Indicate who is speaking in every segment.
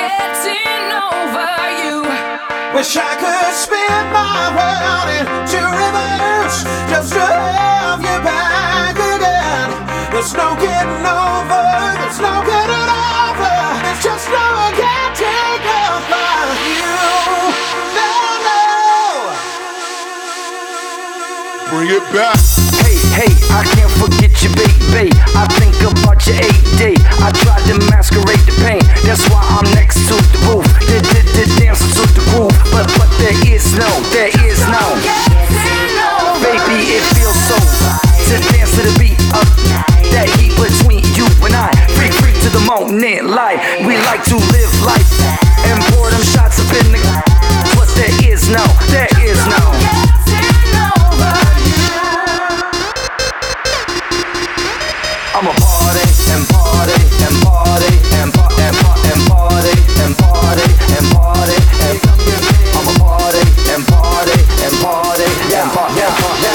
Speaker 1: getting over you.
Speaker 2: Wish I could spin my world into reverse just to have you back again. There's no getting over, there's no getting over. It's just no getting over you. No, no.
Speaker 3: Bring it back.
Speaker 4: Hey, I can't forget you, baby. I think about your 8-day. I tried to masquerade the pain. That's why I'm next to the roof. The dancing to the groove. But there is no. Baby, it feels so to dance to the beat of that heat between you and I. Free to the moment, light. We like to live life and pour them shots up in the. But there is no. I'ma party and party and party and party and party and party and party and I'ma party and party and party and party and party.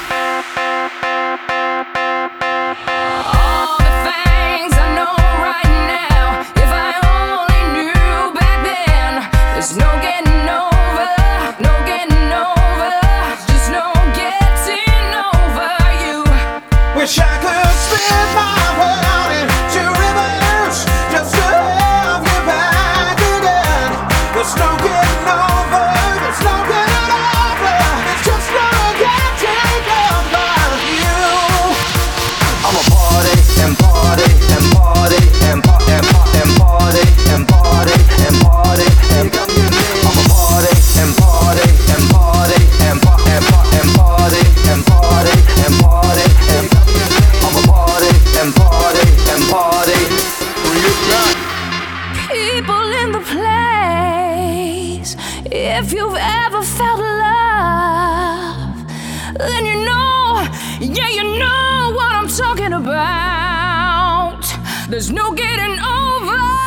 Speaker 1: All the things I know right now, if I only knew back then. There's no getting over, no getting over, just no getting over you.
Speaker 2: Wish I could spin my world into reverse just to have you back again. There's no getting over, there's no getting over. It's just no getting over you.
Speaker 4: I'ma party and party and party and party and party and party and party and party and I'ma party and party and party and party and party and party and party and I'ma party and party and party.
Speaker 3: Bring it back.
Speaker 1: People in the place, if you've ever felt love, then you know, yeah, you know what I'm talking about. There's no getting over.